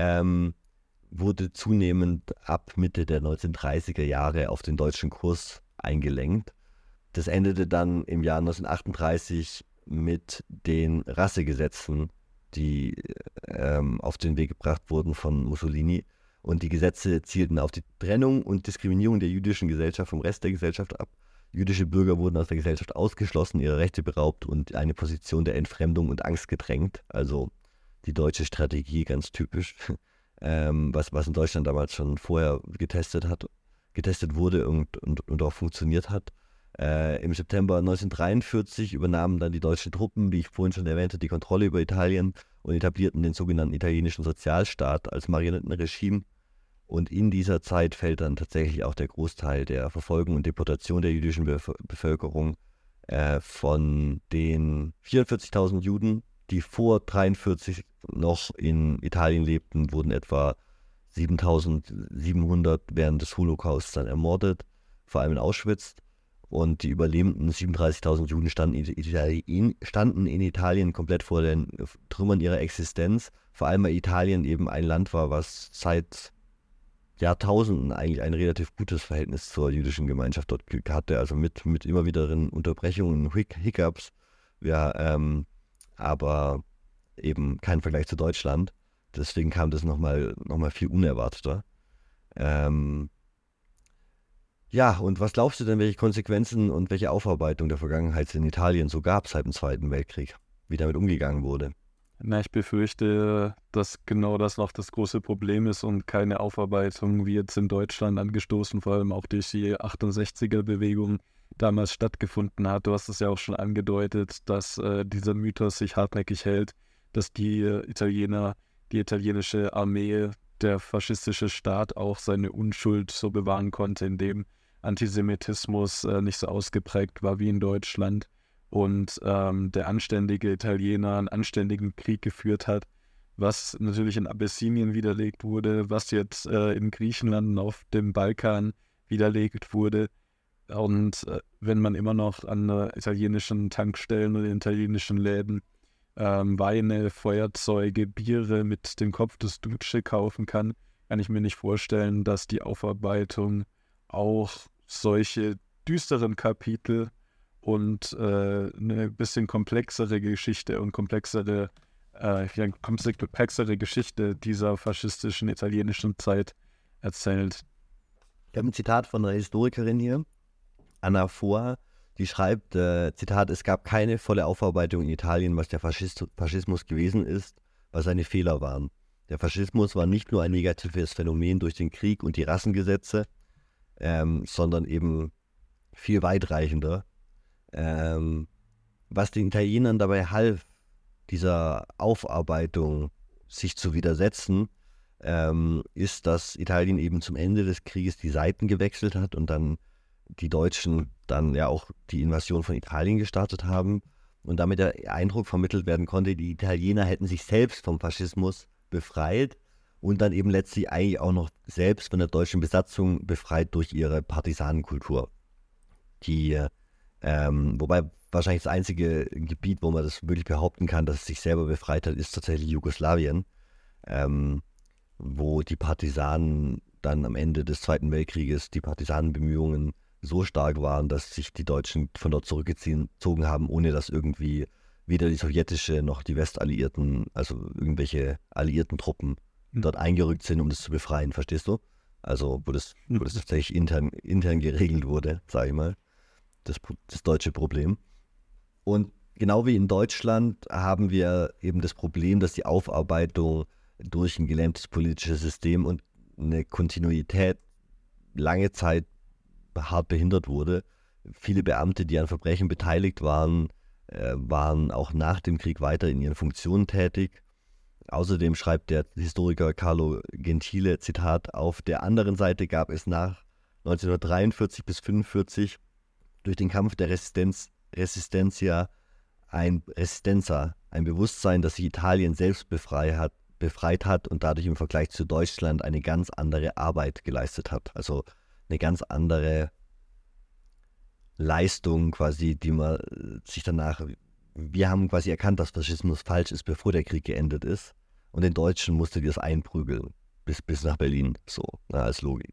wurde zunehmend ab Mitte der 1930er Jahre auf den deutschen Kurs eingelenkt. Das endete dann im Jahr 1938 mit den Rassegesetzen, die auf den Weg gebracht wurden von Mussolini. Und die Gesetze zielten auf die Trennung und Diskriminierung der jüdischen Gesellschaft vom Rest der Gesellschaft ab. Jüdische Bürger wurden aus der Gesellschaft ausgeschlossen, ihre Rechte beraubt und eine Position der Entfremdung und Angst gedrängt. Also die deutsche Strategie, ganz typisch, was in Deutschland damals schon vorher getestet wurde und auch funktioniert hat. Im September 1943 übernahmen dann die deutschen Truppen, wie ich vorhin schon erwähnte, die Kontrolle über Italien und etablierten den sogenannten italienischen Sozialstaat als Marionettenregime. Und in dieser Zeit fällt dann tatsächlich auch der Großteil der Verfolgung und Deportation der jüdischen Bevölkerung. Von den 44.000 Juden, die vor 1943 noch in Italien lebten, wurden etwa 7.700 während des Holocausts dann ermordet, vor allem in Auschwitz. Und die überlebenden 37.000 Juden standen in Italien komplett vor den Trümmern ihrer Existenz. Vor allem weil Italien eben ein Land war, was seit Jahrtausenden eigentlich ein relativ gutes Verhältnis zur jüdischen Gemeinschaft dort hatte, also mit immer wiederen Unterbrechungen, Hiccups, ja, aber eben kein Vergleich zu Deutschland. Deswegen kam das nochmal viel unerwarteter. Ja, und was glaubst du denn, welche Konsequenzen und welche Aufarbeitung der Vergangenheit in Italien so gab seit dem Zweiten Weltkrieg, wie damit umgegangen wurde? Na, ich befürchte, dass genau das noch das große Problem ist und keine Aufarbeitung wie jetzt in Deutschland angestoßen, vor allem auch durch die 68er-Bewegung damals stattgefunden hat. Du hast es ja auch schon angedeutet, dass dieser Mythos sich hartnäckig hält, dass die italienische Armee, der faschistische Staat auch seine Unschuld so bewahren konnte, indem Antisemitismus nicht so ausgeprägt war wie in Deutschland und der anständige Italiener einen anständigen Krieg geführt hat. was natürlich in Abessinien widerlegt wurde, was jetzt in Griechenland und auf dem Balkan widerlegt wurde. Und wenn man immer noch an italienischen Tankstellen oder italienischen Läden Weine, Feuerzeuge, Biere mit dem Kopf des Duce kaufen kann ich mir nicht vorstellen, dass die Aufarbeitung auch solche düsteren Kapitel und eine bisschen komplexere Geschichte und komplexere Geschichte dieser faschistischen italienischen Zeit erzählt. Ich habe ein Zitat von einer Historikerin hier, Anna Foa, die schreibt, Zitat, es gab keine volle Aufarbeitung in Italien, was der Faschismus gewesen ist, was seine Fehler waren. Der Faschismus war nicht nur ein negatives Phänomen durch den Krieg und die Rassengesetze, sondern eben viel weitreichender. Was den Italienern dabei half, dieser Aufarbeitung sich zu widersetzen, ist, dass Italien eben zum Ende des Krieges die Seiten gewechselt hat und dann die Deutschen dann ja auch die Invasion von Italien gestartet haben und damit der Eindruck vermittelt werden konnte, die Italiener hätten sich selbst vom Faschismus befreit und dann eben letztlich eigentlich auch noch selbst von der deutschen Besatzung befreit durch ihre Partisanenkultur. Wobei wahrscheinlich das einzige Gebiet, wo man das wirklich behaupten kann, dass es sich selber befreit hat, ist tatsächlich Jugoslawien, wo die Partisanen dann am Ende des Zweiten Weltkrieges, die Partisanenbemühungen so stark waren, dass sich die Deutschen von dort zurückgezogen haben, ohne dass irgendwie weder die sowjetische noch die Westalliierten, also irgendwelche alliierten Truppen dort eingerückt sind, um das zu befreien, verstehst du? Also wo das tatsächlich intern geregelt wurde, sage ich mal, das deutsche Problem. Und genau wie in Deutschland haben wir eben das Problem, dass die Aufarbeitung durch ein gelähmtes politisches System und eine Kontinuität lange Zeit hart behindert wurde. Viele Beamte, die an Verbrechen beteiligt waren, waren auch nach dem Krieg weiter in ihren Funktionen tätig. Außerdem schreibt der Historiker Carlo Gentile, Zitat, auf der anderen Seite gab es nach 1943 bis 1945 durch den Kampf der Resistenza ein Bewusstsein, das sich Italien selbst befreit hat und dadurch im Vergleich zu Deutschland eine ganz andere Arbeit geleistet hat. Also eine ganz andere Leistung quasi, die man sich danach, wir haben quasi erkannt, dass Faschismus falsch ist, bevor der Krieg geendet ist. Und den Deutschen musste das einprügeln, bis nach Berlin, so, als Logik.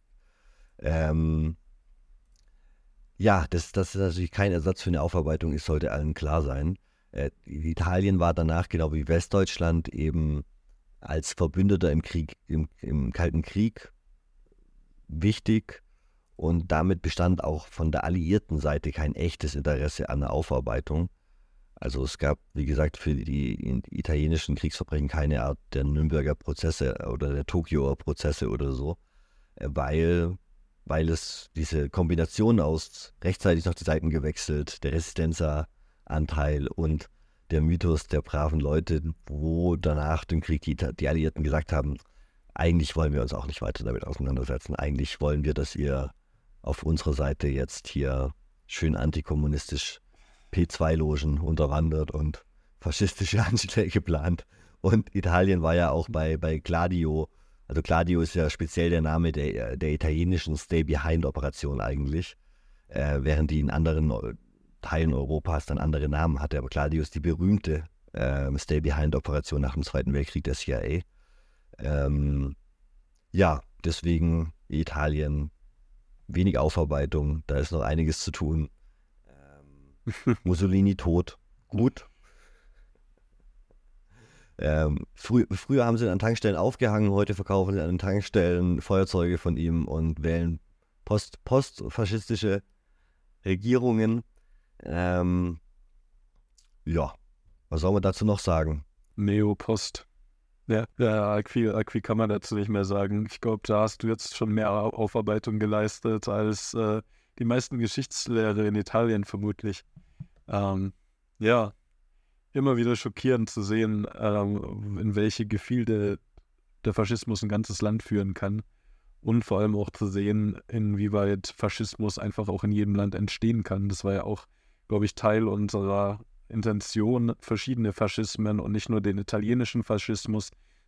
Ja, das ist natürlich kein Ersatz für eine Aufarbeitung, es sollte allen klar sein. Italien war danach, genau wie Westdeutschland, eben als Verbündeter im Kalten Krieg wichtig. Und damit bestand auch von der alliierten Seite kein echtes Interesse an der Aufarbeitung. Also es gab, wie gesagt, für die italienischen Kriegsverbrechen keine Art der Nürnberger Prozesse oder der Tokioer Prozesse oder so, weil es diese Kombination aus rechtzeitig noch die Seiten gewechselt, der Resistenza-Anteil und der Mythos der braven Leute, wo danach dem Krieg die Alliierten gesagt haben, eigentlich wollen wir uns auch nicht weiter damit auseinandersetzen. Eigentlich wollen wir, dass ihr auf unserer Seite jetzt hier schön antikommunistisch P2-Logen unterwandert und faschistische Anschläge plant. Und Italien war ja auch bei Gladio, also Gladio ist ja speziell der Name der italienischen Stay-Behind-Operation eigentlich, während die in anderen Teilen Europas dann andere Namen hatte. Aber Gladio ist die berühmte Stay-Behind-Operation nach dem Zweiten Weltkrieg der CIA. Ja, deswegen Italien, wenig Aufarbeitung, da ist noch einiges zu tun. Mussolini tot, gut. Früher haben sie an Tankstellen aufgehangen, heute verkaufen sie an den Tankstellen Feuerzeuge von ihm und wählen postfaschistische Regierungen. Ja, was soll man dazu noch sagen? Neopost. Ja, arg viel kann man dazu nicht mehr sagen. Ich glaube, da hast du jetzt schon mehr Aufarbeitung geleistet als die meisten Geschichtslehrer in Italien vermutlich. Ja, immer wieder schockierend zu sehen, in welche Gefilde der Faschismus ein ganzes Land führen kann. Und vor allem auch zu sehen, inwieweit Faschismus einfach auch in jedem Land entstehen kann. Das war ja auch, glaube ich, Teil unserer Intention, verschiedene Faschismen und nicht nur den italienischen Faschismus,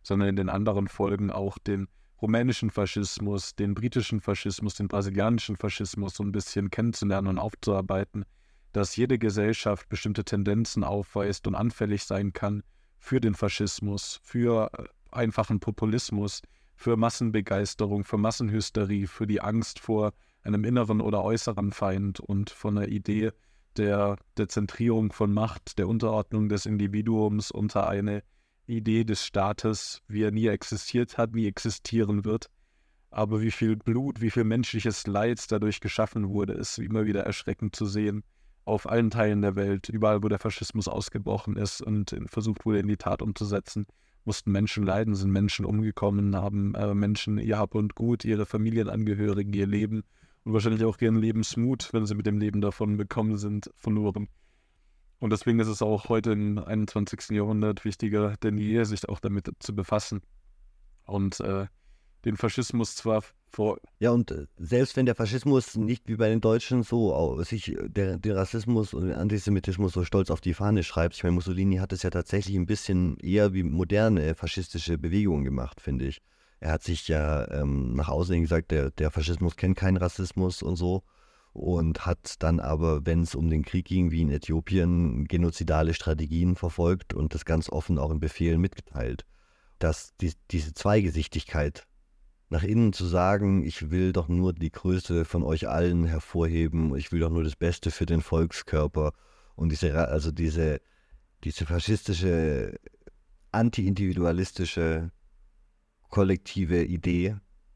sondern in den anderen Folgen auch den rumänischen Faschismus, den britischen Faschismus, den brasilianischen Faschismus so ein bisschen kennenzulernen und aufzuarbeiten, dass jede Gesellschaft bestimmte Tendenzen aufweist und anfällig sein kann für den Faschismus, für einfachen Populismus, für Massenbegeisterung, für Massenhysterie, für die Angst vor einem inneren oder äußeren Feind und von der Idee der Zentrierung von Macht, der Unterordnung des Individuums unter eine Idee des Staates, wie er nie existiert hat, nie existieren wird. Aber wie viel Blut, wie viel menschliches Leid dadurch geschaffen wurde, ist immer wieder erschreckend zu sehen. Auf allen Teilen der Welt, überall, wo der Faschismus ausgebrochen ist und versucht wurde, in die Tat umzusetzen, mussten Menschen leiden, sind Menschen umgekommen, haben Menschen ihr Hab und Gut, ihre Familienangehörigen, ihr Leben und wahrscheinlich auch ihren Lebensmut, wenn sie mit dem Leben davon bekommen sind, verloren. Und deswegen ist es auch heute im 21. Jahrhundert wichtiger denn je, sich auch damit zu befassen. Und den Faschismus zwar vor... Ja, und selbst wenn der Faschismus nicht wie bei den Deutschen so sich den Rassismus und den Antisemitismus so stolz auf die Fahne schreibt, ich meine, Mussolini hat es ja tatsächlich ein bisschen eher wie moderne faschistische Bewegungen gemacht, finde ich. Er hat sich ja nach außen hin gesagt, der Faschismus kennt keinen Rassismus und so. Und hat dann aber, wenn es um den Krieg ging, wie in Äthiopien, genozidale Strategien verfolgt und das ganz offen auch in Befehlen mitgeteilt. Dass diese Zweigesichtigkeit, nach innen zu sagen, ich will doch nur die Größe von euch allen hervorheben, ich will doch nur das Beste für den Volkskörper und diese faschistische, anti-individualistische, kollektive Idee,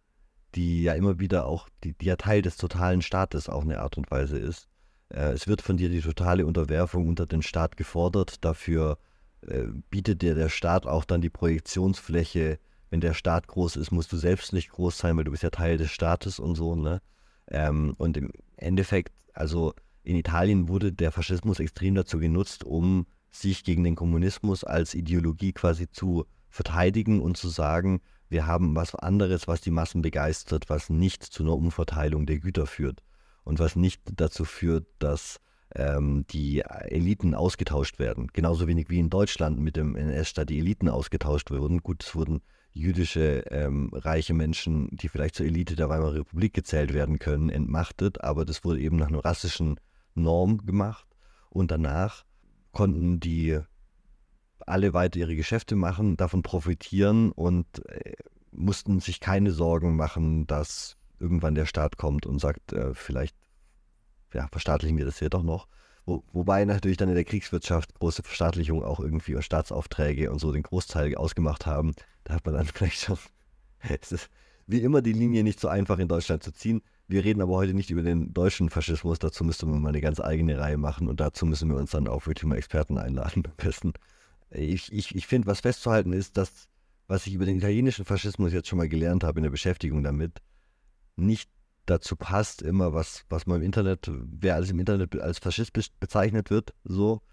die ja immer wieder auch, die ja Teil des totalen Staates auf eine Art und Weise ist. Es wird von dir die totale Unterwerfung unter den Staat gefordert, dafür bietet dir der Staat auch dann die Projektionsfläche. Wenn der Staat groß ist, musst du selbst nicht groß sein, weil du bist ja Teil des Staates und so, ne? Und im Endeffekt, also in Italien wurde der Faschismus extrem dazu genutzt, um sich gegen den Kommunismus als Ideologie quasi zu verteidigen und zu sagen, wir haben was anderes, was die Massen begeistert, was nicht zu einer Umverteilung der Güter führt und was nicht dazu führt, dass die Eliten ausgetauscht werden. Genauso wenig wie in Deutschland mit dem NS-Staat die Eliten ausgetauscht wurden. Gut, es wurden jüdische reiche Menschen, die vielleicht zur Elite der Weimarer Republik gezählt werden können, entmachtet, aber das wurde eben nach einer rassischen Norm gemacht und danach konnten die alle weiter ihre Geschäfte machen, davon profitieren und mussten sich keine Sorgen machen, dass irgendwann der Staat kommt und sagt, vielleicht verstaatlichen wir das hier doch noch. Wobei natürlich dann in der Kriegswirtschaft große Verstaatlichung auch irgendwie Staatsaufträge und so den Großteil ausgemacht haben. Da hat man dann vielleicht schon, es ist wie immer die Linie nicht so einfach in Deutschland zu ziehen. Wir reden aber heute nicht über den deutschen Faschismus, dazu müsste man mal eine ganz eigene Reihe machen und dazu müssen wir uns dann auch wirklich mal Experten einladen am besten. Ich finde, was festzuhalten ist, dass, was ich über den italienischen Faschismus jetzt schon mal gelernt habe in der Beschäftigung damit, nicht dazu passt immer, was man im Internet, wer alles im Internet als Faschist bezeichnet wird, so.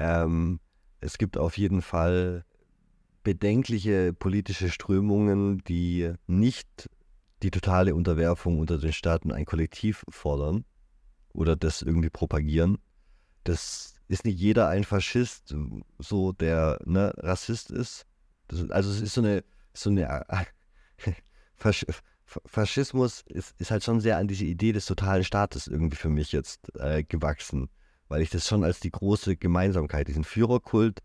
Es gibt auf jeden Fall bedenkliche politische Strömungen, die nicht die totale Unterwerfung unter den Staaten ein Kollektiv fordern oder das irgendwie propagieren. Das ist nicht jeder ein Faschist, so der Rassist ist. Also es ist so eine Faschismus ist halt schon sehr an diese Idee des totalen Staates irgendwie für mich jetzt gewachsen, weil ich das schon als die große Gemeinsamkeit, diesen Führerkult,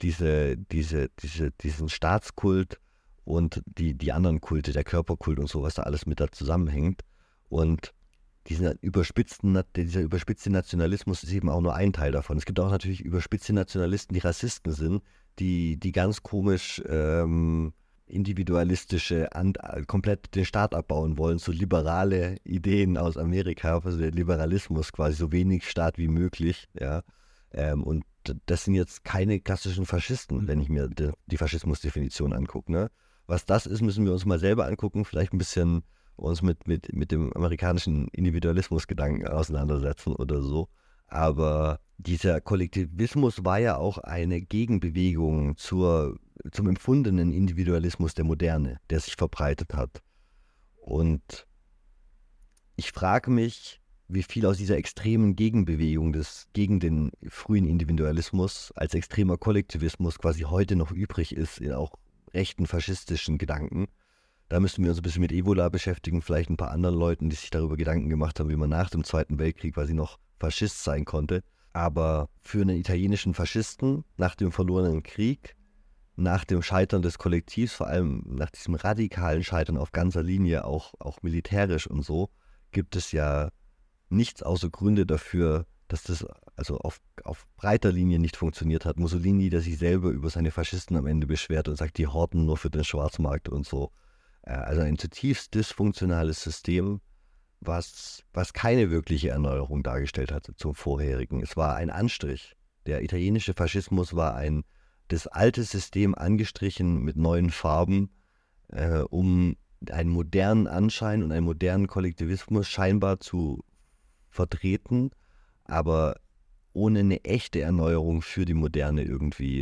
diesen Staatskult und die anderen Kulte, der Körperkult und so, was da alles mit da zusammenhängt. Und dieser überspitzte Nationalismus ist eben auch nur ein Teil davon. Es gibt auch natürlich überspitzte Nationalisten, die Rassisten sind, die ganz komisch individualistische, komplett den Staat abbauen wollen, so liberale Ideen aus Amerika, also der Liberalismus quasi, so wenig Staat wie möglich, ja. Und das sind jetzt keine klassischen Faschisten, wenn ich mir die Faschismusdefinition angucke, ne? Was das ist, müssen wir uns mal selber angucken, vielleicht ein bisschen uns mit dem amerikanischen Individualismusgedanken auseinandersetzen oder so. Aber dieser Kollektivismus war ja auch eine Gegenbewegung zum empfundenen Individualismus der Moderne, der sich verbreitet hat. Und ich frage mich, wie viel aus dieser extremen Gegenbewegung gegen den frühen Individualismus als extremer Kollektivismus quasi heute noch übrig ist, auch rechten faschistischen Gedanken. Da müssten wir uns ein bisschen mit Evola beschäftigen, vielleicht ein paar anderen Leuten, die sich darüber Gedanken gemacht haben, wie man nach dem Zweiten Weltkrieg quasi noch Faschist sein konnte. Aber für einen italienischen Faschisten nach dem verlorenen Krieg, nach dem Scheitern des Kollektivs, vor allem nach diesem radikalen Scheitern auf ganzer Linie, auch militärisch und so, gibt es ja nichts außer Gründe dafür, dass das also auf breiter Linie nicht funktioniert hat. Mussolini, der sich selber über seine Faschisten am Ende beschwert und sagt, die horten nur für den Schwarzmarkt und so. Also ein zutiefst dysfunktionales System, was keine wirkliche Erneuerung dargestellt hat zum vorherigen. Es war ein Anstrich. Der italienische Faschismus war das alte System angestrichen mit neuen Farben, um einen modernen Anschein und einen modernen Kollektivismus scheinbar zu vertreten, aber ohne eine echte Erneuerung für die Moderne irgendwie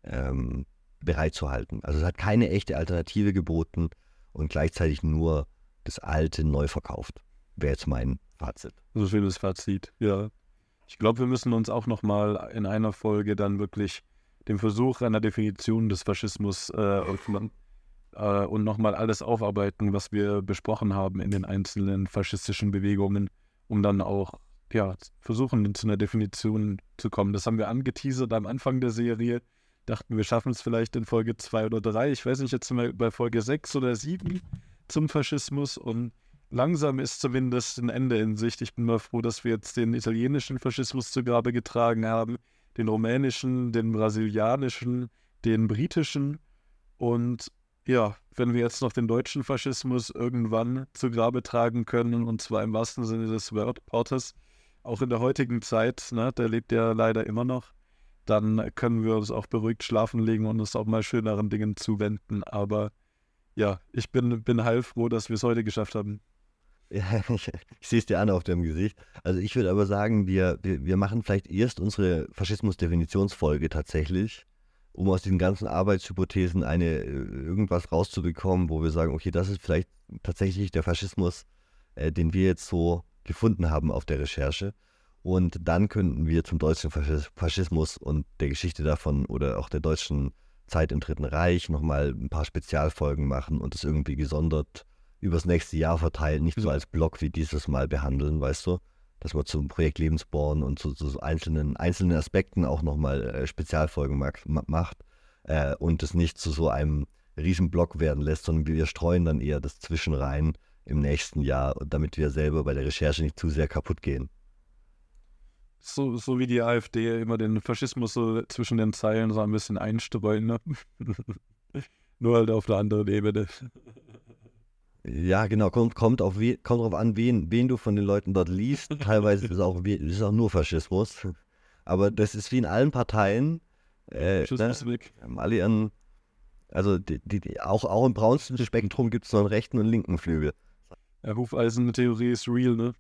bereitzuhalten. Also es hat keine echte Alternative geboten und gleichzeitig nur das Alte neu verkauft. Wäre jetzt mein Fazit. So schönes Fazit, ja. Ich glaube, wir müssen uns auch nochmal in einer Folge dann wirklich dem Versuch einer Definition des Faschismus öffnen und nochmal alles aufarbeiten, was wir besprochen haben in den einzelnen faschistischen Bewegungen, um dann auch versuchen, zu einer Definition zu kommen. Das haben wir angeteasert am Anfang der Serie. Dachten, wir schaffen es vielleicht in Folge 2 oder 3. Ich weiß nicht, jetzt sind wir bei Folge 6 oder 7 zum Faschismus und langsam ist zumindest ein Ende in Sicht. Ich bin mal froh, dass wir jetzt den italienischen Faschismus zu Grabe getragen haben, den rumänischen, den brasilianischen, den britischen und ja, wenn wir jetzt noch den deutschen Faschismus irgendwann zu Grabe tragen können, und zwar im wahrsten Sinne des Wortes, auch in der heutigen Zeit, ne, der lebt ja leider immer noch, dann können wir uns auch beruhigt schlafen legen und uns auch mal schöneren Dingen zuwenden. Aber ja, ich bin heilfroh, dass wir es heute geschafft haben. Ja, ich sehe es dir an auf deinem Gesicht. Also ich würde aber sagen, wir machen vielleicht erst unsere Faschismus-Definitionsfolge tatsächlich, um aus diesen ganzen Arbeitshypothesen irgendwas rauszubekommen, wo wir sagen, okay, das ist vielleicht tatsächlich der Faschismus, den wir jetzt so gefunden haben auf der Recherche. Und dann könnten wir zum deutschen Faschismus und der Geschichte davon oder auch der deutschen Zeit im Dritten Reich nochmal ein paar Spezialfolgen machen und das irgendwie gesondert übers nächste Jahr verteilen, nicht so als Block wie dieses Mal behandeln, weißt du? Dass man zum Projekt Lebensborn und zu einzelnen Aspekten auch nochmal Spezialfolgen macht und es nicht zu so einem Riesenblock werden lässt, sondern wir streuen dann eher das Zwischenrein im nächsten Jahr, damit wir selber bei der Recherche nicht zu sehr kaputt gehen. So wie die AfD immer den Faschismus so zwischen den Zeilen so ein bisschen einstreuen, ne? Nur halt auf der anderen Ebene. Ja, genau, kommt drauf an, wen du von den Leuten dort liest. Teilweise ist es auch nur Faschismus. Aber das ist wie in allen Parteien. Faschismus weg. Also auch im braunsten Spektrum gibt es noch einen rechten und linken Flügel. Ja, Hufeisen-Theorie ist real, ne?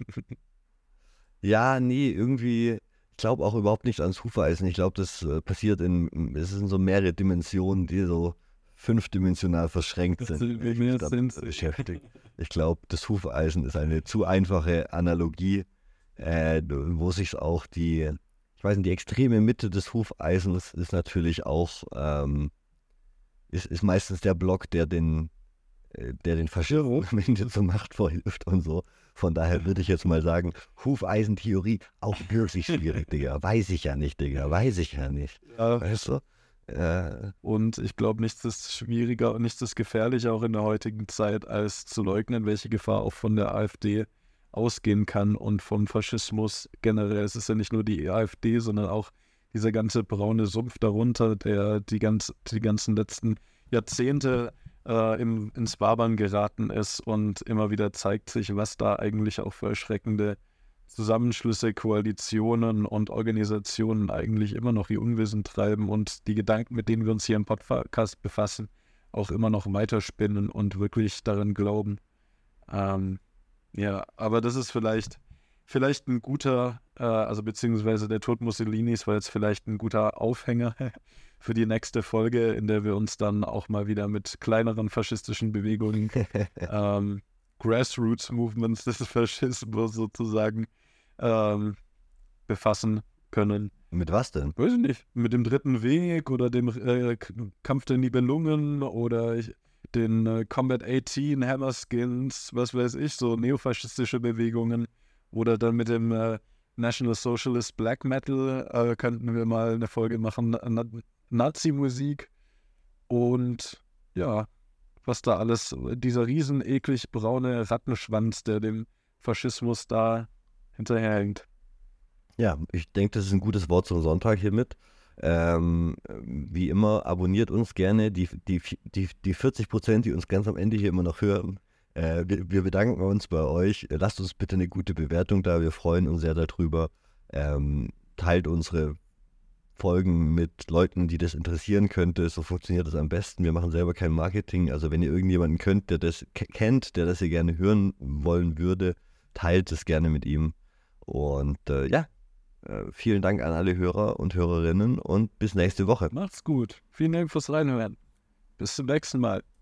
Ja, nee, irgendwie, ich glaube auch überhaupt nicht ans Hufeisen. Ich glaube, das passiert es sind so mehrere Dimensionen, die so 5-dimensional verschränkt sind. Beschäftigt. Ich glaube, das Hufeisen ist eine zu einfache Analogie, wo sich auch die extreme Mitte des Hufeisens ist natürlich auch, ist meistens der Block, der den Faschismus zur Macht verhilft und so. Von daher würde ich jetzt mal sagen, Hufeisentheorie auch wirklich schwierig, Digga. Weiß ich ja nicht. Ja. Weißt du? Und ich glaube, nichts ist schwieriger und nichts ist gefährlicher auch in der heutigen Zeit, als zu leugnen, welche Gefahr auch von der AfD ausgehen kann und vom Faschismus generell. Es ist ja nicht nur die AfD, sondern auch dieser ganze braune Sumpf darunter, der die ganzen letzten Jahrzehnte ins Wabern geraten ist und immer wieder zeigt sich, was da eigentlich auch für erschreckende Zusammenschlüsse, Koalitionen und Organisationen eigentlich immer noch ihr Unwesen treiben und die Gedanken, mit denen wir uns hier im Podcast befassen, auch immer noch weiterspinnen und wirklich daran glauben. Ja, aber das ist vielleicht ein guter, beziehungsweise der Tod Mussolinis war jetzt vielleicht ein guter Aufhänger für die nächste Folge, in der wir uns dann auch mal wieder mit kleineren faschistischen Bewegungen, Grassroots-Movements des Faschismus sozusagen befassen. können. Mit was denn? Weiß ich nicht, mit dem Dritten Weg oder dem Kampf der Nibelungen oder den Combat 18, Hammerskins, was weiß ich, so neofaschistische Bewegungen. Oder dann mit dem National Socialist Black Metal könnten wir mal eine Folge machen, Nazi-Musik. Und ja, was da alles, dieser riesen eklig braune Rattenschwanz, der dem Faschismus da hinterherhängt. Ja, ich denke, das ist ein gutes Wort zum Sonntag hiermit. Wie immer, abonniert uns gerne, die 40%, die uns ganz am Ende hier immer noch hören. Wir bedanken uns bei euch. Lasst uns bitte eine gute Bewertung da, wir freuen uns sehr darüber. Teilt unsere Folgen mit Leuten, die das interessieren könnte. So funktioniert das am besten. Wir machen selber kein Marketing. Also wenn ihr irgendjemanden kennt, der das hier gerne hören wollen würde, teilt es gerne mit ihm. Und vielen Dank an alle Hörer und Hörerinnen und bis nächste Woche. Macht's gut. Vielen Dank fürs Reinhören. Bis zum nächsten Mal.